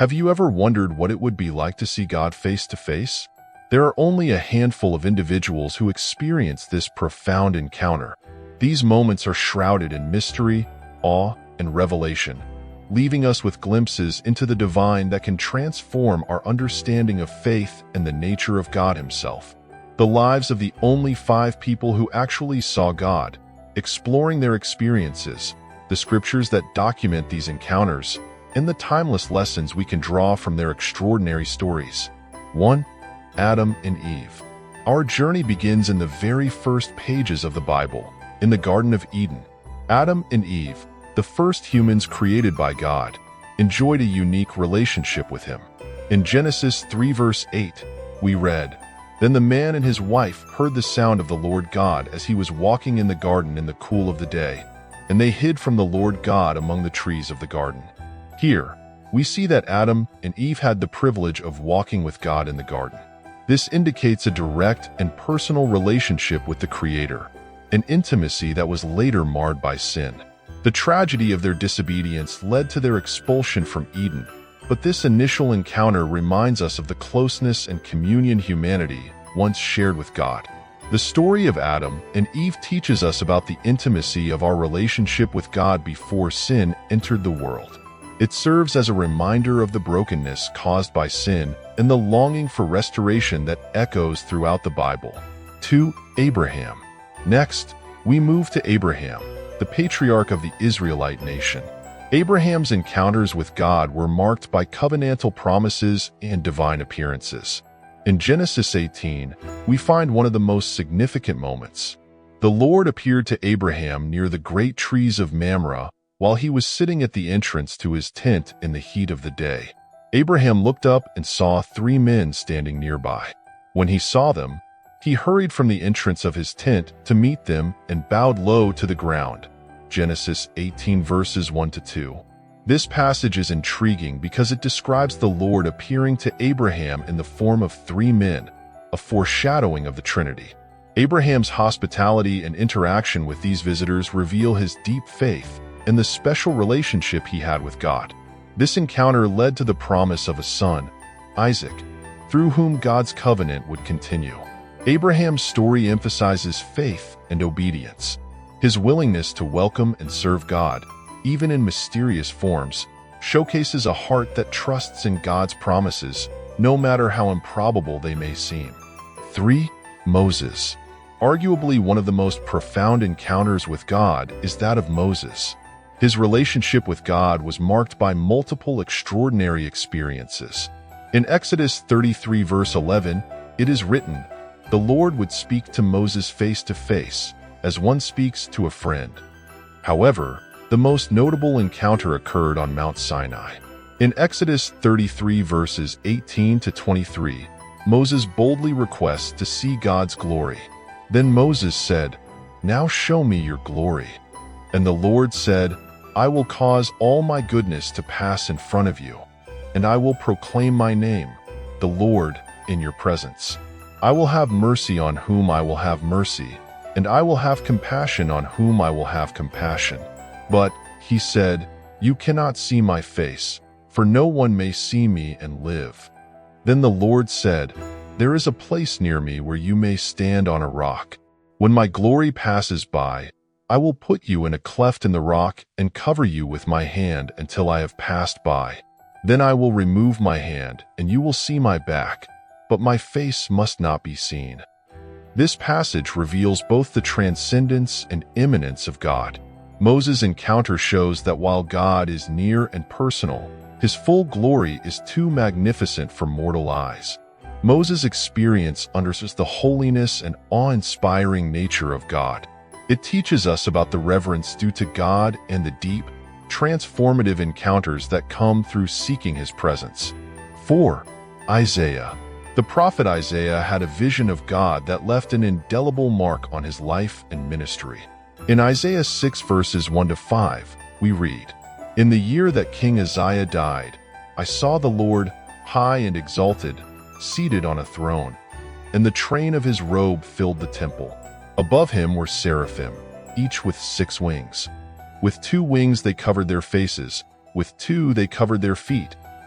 Have you ever wondered what it would be like to see God face to face? There are only a handful of individuals who experience this profound encounter. These moments are shrouded in mystery, awe, and revelation, leaving us with glimpses into the divine that can transform our understanding of faith and the nature of God Himself. The lives of the only 5 people who actually saw God, exploring their experiences, the scriptures that document these encounters, and the timeless lessons we can draw from their extraordinary stories. 1. Adam and Eve. Our journey begins in the very first pages of the Bible, in the Garden of Eden. Adam and Eve, the first humans created by God, enjoyed a unique relationship with Him. In Genesis 3 verse 8, we read, "Then the man and his wife heard the sound of the Lord God as He was walking in the garden in the cool of the day, and they hid from the Lord God among the trees of the garden." Here, we see that Adam and Eve had the privilege of walking with God in the garden. This indicates a direct and personal relationship with the Creator, an intimacy that was later marred by sin. The tragedy of their disobedience led to their expulsion from Eden, but this initial encounter reminds us of the closeness and communion humanity once shared with God. The story of Adam and Eve teaches us about the intimacy of our relationship with God before sin entered the world. It serves as a reminder of the brokenness caused by sin and the longing for restoration that echoes throughout the Bible. 2. Abraham. Next, we move to Abraham, the patriarch of the Israelite nation. Abraham's encounters with God were marked by covenantal promises and divine appearances. In Genesis 18, we find one of the most significant moments. The Lord appeared to Abraham near the great trees of Mamre while he was sitting at the entrance to his tent in the heat of the day. Abraham looked up and saw 3 men standing nearby. When he saw them, he hurried from the entrance of his tent to meet them and bowed low to the ground. Genesis 18 verses 1 to 2. This passage is intriguing because it describes the Lord appearing to Abraham in the form of 3 men, a foreshadowing of the Trinity. Abraham's hospitality and interaction with these visitors reveal his deep faith and the special relationship he had with God. This encounter led to the promise of a son, Isaac, through whom God's covenant would continue. Abraham's story emphasizes faith and obedience. His willingness to welcome and serve God, even in mysterious forms, showcases a heart that trusts in God's promises, no matter how improbable they may seem. 3. Moses. Arguably one of the most profound encounters with God is that of Moses. His relationship with God was marked by multiple extraordinary experiences. In Exodus 33 verse 11, it is written, "The Lord would speak to Moses face to face, as one speaks to a friend." However, the most notable encounter occurred on Mount Sinai. In Exodus 33 verses 18 to 23, Moses boldly requests to see God's glory. Then Moses said, "Now show me your glory." And the Lord said, "I will cause all my goodness to pass in front of you, and I will proclaim my name, the Lord, in your presence. I will have mercy on whom I will have mercy, and I will have compassion on whom I will have compassion." But, he said, "You cannot see my face, for no one may see me and live." Then the Lord said, "There is a place near me where you may stand on a rock. When my glory passes by, I will put you in a cleft in the rock and cover you with my hand until I have passed by. Then I will remove my hand, and you will see my back, but my face must not be seen." This passage reveals both the transcendence and immanence of God. Moses' encounter shows that while God is near and personal, His full glory is too magnificent for mortal eyes. Moses' experience underscores the holiness and awe-inspiring nature of God. It teaches us about the reverence due to God and the deep, transformative encounters that come through seeking His presence. 4. Isaiah. The prophet Isaiah had a vision of God that left an indelible mark on his life and ministry. In Isaiah 6 verses 1 to 5, we read, "In the year that King Uzziah died, I saw the Lord, high and exalted, seated on a throne, and the train of His robe filled the temple. Above Him were seraphim, each with 6 wings. With 2 wings they covered their faces, with 2 they covered their feet,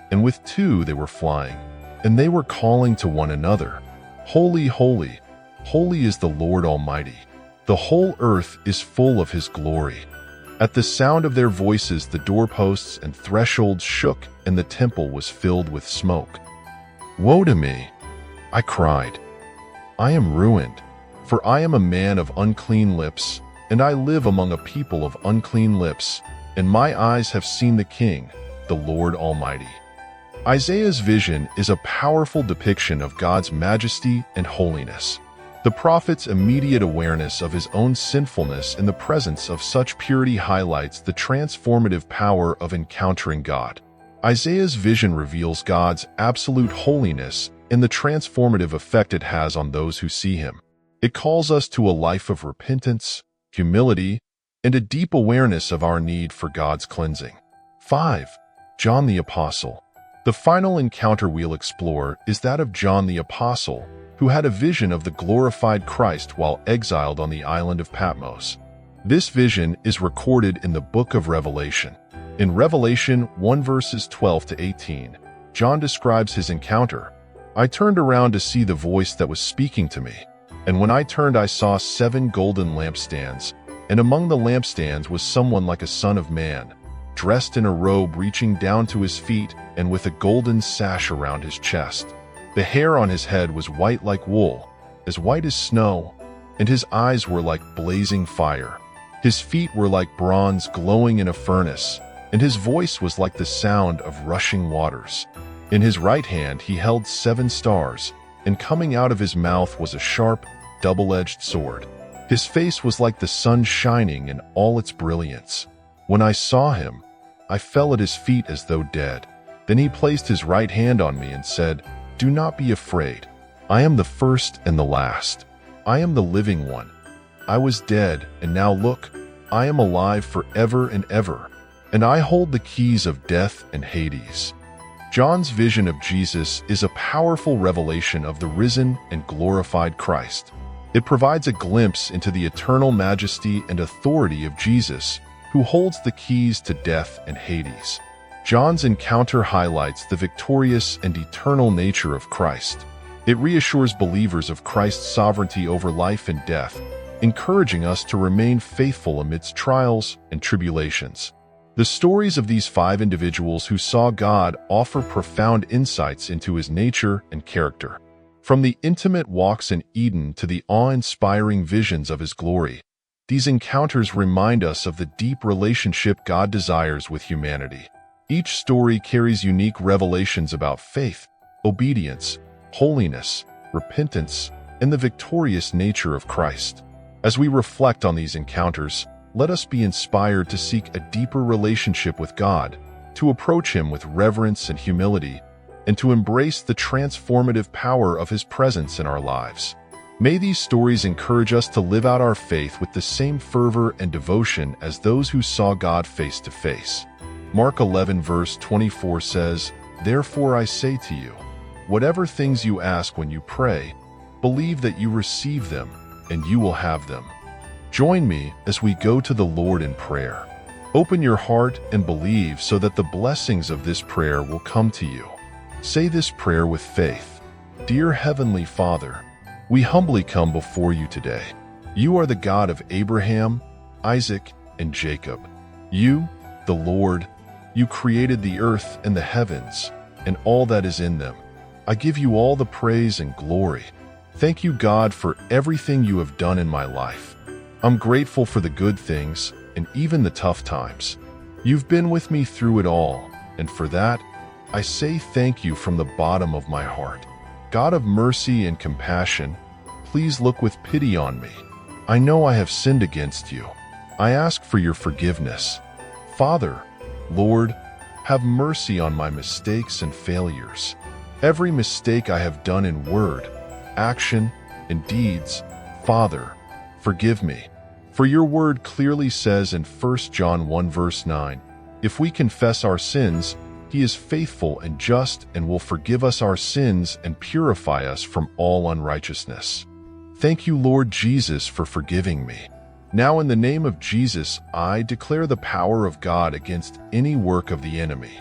and with two they were flying, and they were calling to one another, "Holy, holy, holy is the Lord Almighty. The whole earth is full of his glory." At the sound of their voices, the doorposts and thresholds shook, and the temple was filled with smoke. "Woe to me!" I cried. "I am ruined, for I am a man of unclean lips, and I live among a people of unclean lips, and my eyes have seen the King, the Lord Almighty." Isaiah's vision is a powerful depiction of God's majesty and holiness. The prophet's immediate awareness of his own sinfulness in the presence of such purity highlights the transformative power of encountering God. Isaiah's vision reveals God's absolute holiness and the transformative effect it has on those who see him. It calls us to a life of repentance, humility, and a deep awareness of our need for God's cleansing. 5. John the Apostle. The final encounter we'll explore is that of John the Apostle, who had a vision of the glorified Christ while exiled on the island of Patmos. This vision is recorded in the book of Revelation. In Revelation 1 verses 12 to 18, John describes his encounter. "I turned around to see the voice that was speaking to me, and when I turned I saw 7 golden lampstands, and among the lampstands was someone like a son of man, dressed in a robe reaching down to his feet and with a golden sash around his chest. The hair on his head was white like wool, as white as snow, and his eyes were like blazing fire. His feet were like bronze glowing in a furnace, and his voice was like the sound of rushing waters. In his right hand he held 7 stars, and coming out of his mouth was a sharp, double-edged sword. His face was like the sun shining in all its brilliance. When I saw him, I fell at his feet as though dead. Then he placed his right hand on me and said, 'Do not be afraid. I am the first and the last. I am the living one. I was dead, and now look, I am alive forever and ever, and I hold the keys of death and Hades.'" John's vision of Jesus is a powerful revelation of the risen and glorified Christ. It provides a glimpse into the eternal majesty and authority of Jesus, who holds the keys to death and Hades. John's encounter highlights the victorious and eternal nature of Christ. It reassures believers of Christ's sovereignty over life and death, encouraging us to remain faithful amidst trials and tribulations. The stories of these 5 individuals who saw God offer profound insights into his nature and character. From the intimate walks in Eden to the awe-inspiring visions of his glory, these encounters remind us of the deep relationship God desires with humanity. Each story carries unique revelations about faith, obedience, holiness, repentance, and the victorious nature of Christ. As we reflect on these encounters, let us be inspired to seek a deeper relationship with God, to approach him with reverence and humility, and to embrace the transformative power of his presence in our lives. May these stories encourage us to live out our faith with the same fervor and devotion as those who saw God face to face. Mark 11 verse 24 says, "Therefore I say to you, whatever things you ask when you pray, believe that you receive them, and you will have them." Join me as we go to the Lord in prayer. Open your heart and believe so that the blessings of this prayer will come to you. Say this prayer with faith. Dear Heavenly Father, we humbly come before you today. You are the God of Abraham, Isaac, and Jacob. You, the Lord, you created the earth and the heavens, and all that is in them. I give you all the praise and glory. Thank you, God, for everything you have done in my life. I'm grateful for the good things and even the tough times. You've been with me through it all, and for that, I say thank you from the bottom of my heart. God of mercy and compassion, please look with pity on me. I know I have sinned against you. I ask for your forgiveness. Father, Lord, have mercy on my mistakes and failures. Every mistake I have done in word, action, and deeds, Father, forgive me. For your word clearly says in 1 John 1 verse 9, if we confess our sins, he is faithful and just and will forgive us our sins and purify us from all unrighteousness. Thank you, Lord Jesus, for forgiving me. Now in the name of Jesus, I declare the power of God against any work of the enemy.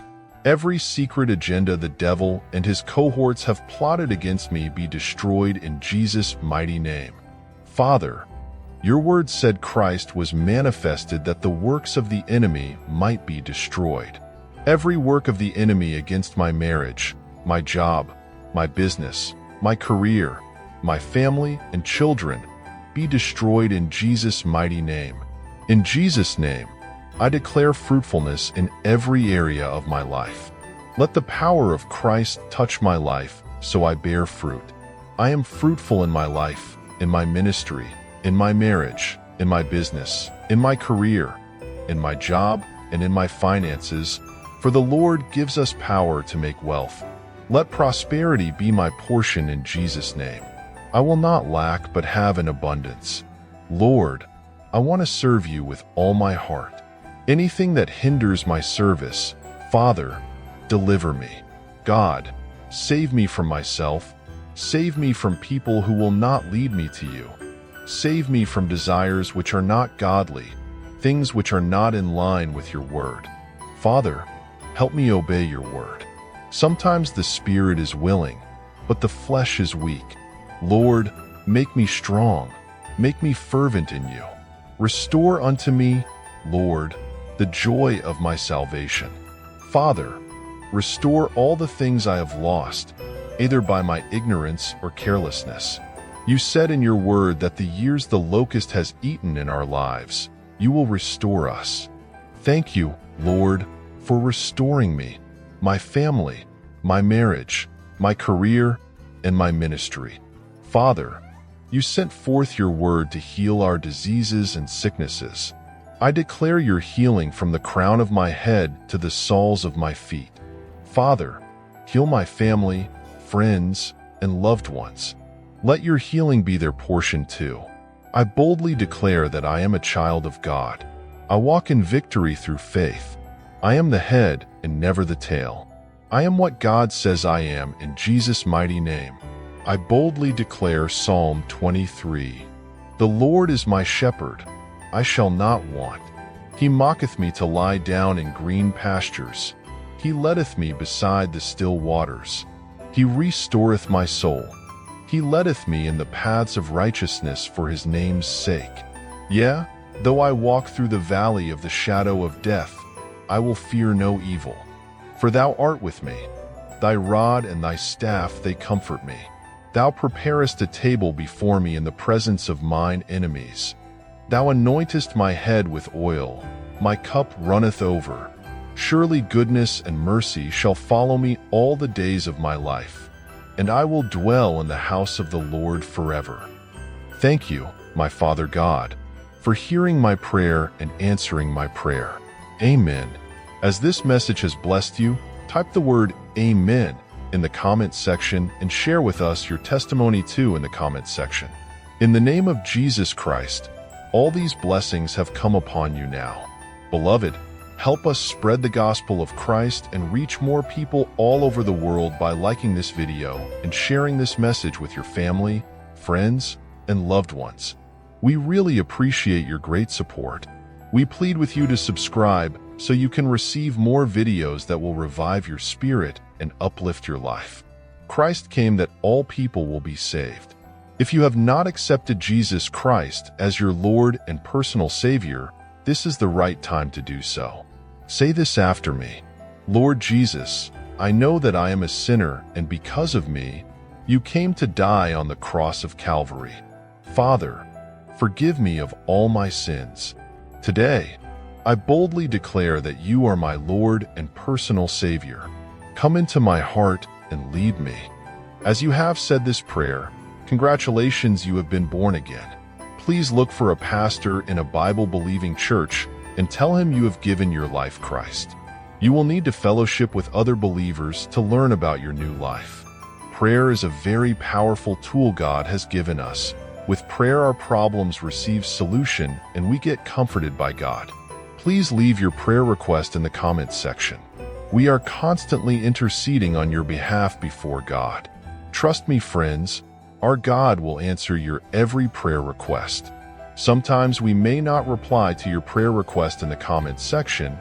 Every secret agenda the devil and his cohorts have plotted against me be destroyed in Jesus' mighty name. Father, your word said Christ was manifested that the works of the enemy might be destroyed. Every work of the enemy against my marriage, my job, my business, my career, my family and children be destroyed in Jesus' mighty name. In Jesus' name, I declare fruitfulness in every area of my life. Let the power of Christ touch my life so I bear fruit. I am fruitful in my life, in my ministry, in my marriage, in my business, in my career, in my job, and in my finances, for the Lord gives us power to make wealth. Let prosperity be my portion in Jesus' name. I will not lack but have an abundance. Lord, I want to serve you with all my heart. Anything that hinders my service, Father, deliver me. God, save me from myself. Save me from people who will not lead me to you. Save me from desires which are not godly, things which are not in line with your word. Father, help me obey your word. Sometimes the spirit is willing, but the flesh is weak. Lord, make me strong. Make me fervent in you. Restore unto me, Lord, the joy of my salvation. Father, restore all the things I have lost, either by my ignorance or carelessness. You said in your word that the years the locust has eaten in our lives, you will restore us. Thank you, Lord, for restoring me, my family, my marriage, my career, and my ministry. Father, you sent forth your word to heal our diseases and sicknesses. I declare your healing from the crown of my head to the soles of my feet. Father, heal my family, friends, and loved ones. Let your healing be their portion too. I boldly declare that I am a child of God. I walk in victory through faith. I am the head and never the tail. I am what God says I am in Jesus' mighty name. I boldly declare Psalm 23. The Lord is my shepherd, I shall not want. He maketh me to lie down in green pastures. He leadeth me beside the still waters. He restoreth my soul. He leadeth me in the paths of righteousness for his name's sake. Yea, though I walk through the valley of the shadow of death, I will fear no evil. For thou art with me. Thy rod and thy staff, they comfort me. Thou preparest a table before me in the presence of mine enemies. Thou anointest my head with oil, my cup runneth over. Surely goodness and mercy shall follow me all the days of my life, and I will dwell in the house of the Lord forever. Thank you, my Father God, for hearing my prayer and answering my prayer. Amen. As this message has blessed you, type the word Amen in the comment section and share with us your testimony too in the comment section. In the name of Jesus Christ, all these blessings have come upon you now. Beloved, help us spread the gospel of Christ and reach more people all over the world by liking this video and sharing this message with your family, friends, and loved ones. We really appreciate your great support. We plead with you to subscribe so you can receive more videos that will revive your spirit and uplift your life. Christ came that all people will be saved. If you have not accepted Jesus Christ as your Lord and personal Savior, this is the right time to do so. Say this after me. Lord Jesus, I know that I am a sinner, and because of me, you came to die on the cross of Calvary. Father, forgive me of all my sins. Today, I boldly declare that you are my Lord and personal Savior. Come into my heart and lead me. As you have said this prayer, congratulations, you have been born again. Please look for a pastor in a Bible-believing church and tell him you have given your life to Christ. You will need to fellowship with other believers to learn about your new life. Prayer is a very powerful tool God has given us. With prayer, our problems receive solution and we get comforted by God. Please leave your prayer request in the comments section. We are constantly interceding on your behalf before God. Trust me, friends, our God will answer your every prayer request. Sometimes we may not reply to your prayer request in the comments section,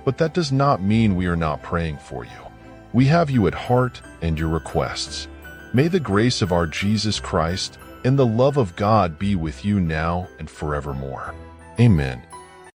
but that does not mean we are not praying for you. We have you at heart and your requests. May the grace of our Jesus Christ and the love of God be with you now and forevermore. Amen.